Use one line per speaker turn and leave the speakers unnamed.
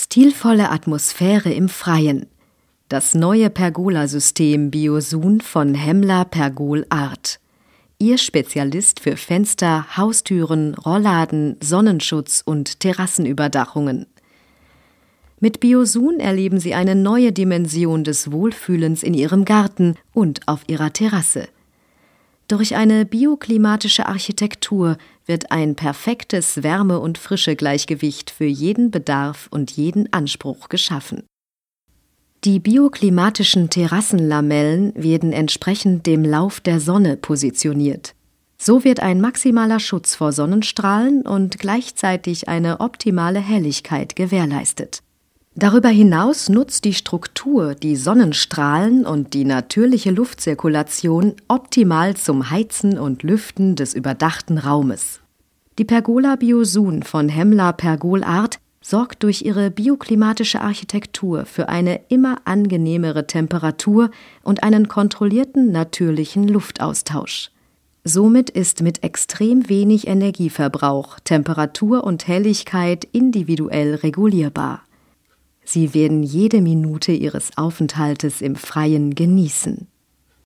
Stilvolle Atmosphäre im Freien. Das neue Pergola-System Biosun von Hemmler Pergol Art. Ihr Spezialist für Fenster, Haustüren, Rollladen, Sonnenschutz und Terrassenüberdachungen. Mit Biosun erleben Sie eine neue Dimension des Wohlfühlens in Ihrem Garten und auf Ihrer Terrasse. Durch eine bioklimatische Architektur wird ein perfektes Wärme- und Frische-Gleichgewicht für jeden Bedarf und jeden Anspruch geschaffen. Die bioklimatischen Terrassenlamellen werden entsprechend dem Lauf der Sonne positioniert. So wird ein maximaler Schutz vor Sonnenstrahlen und gleichzeitig eine optimale Helligkeit gewährleistet. Darüber hinaus nutzt die Struktur die Sonnenstrahlen und die natürliche Luftzirkulation optimal zum Heizen und Lüften des überdachten Raumes. Die Pergola Biosun von Hemmler Pergol Art sorgt durch ihre bioklimatische Architektur für eine immer angenehmere Temperatur und einen kontrollierten natürlichen Luftaustausch. Somit ist mit extrem wenig Energieverbrauch Temperatur und Helligkeit individuell regulierbar. Sie werden jede Minute Ihres Aufenthaltes im Freien genießen.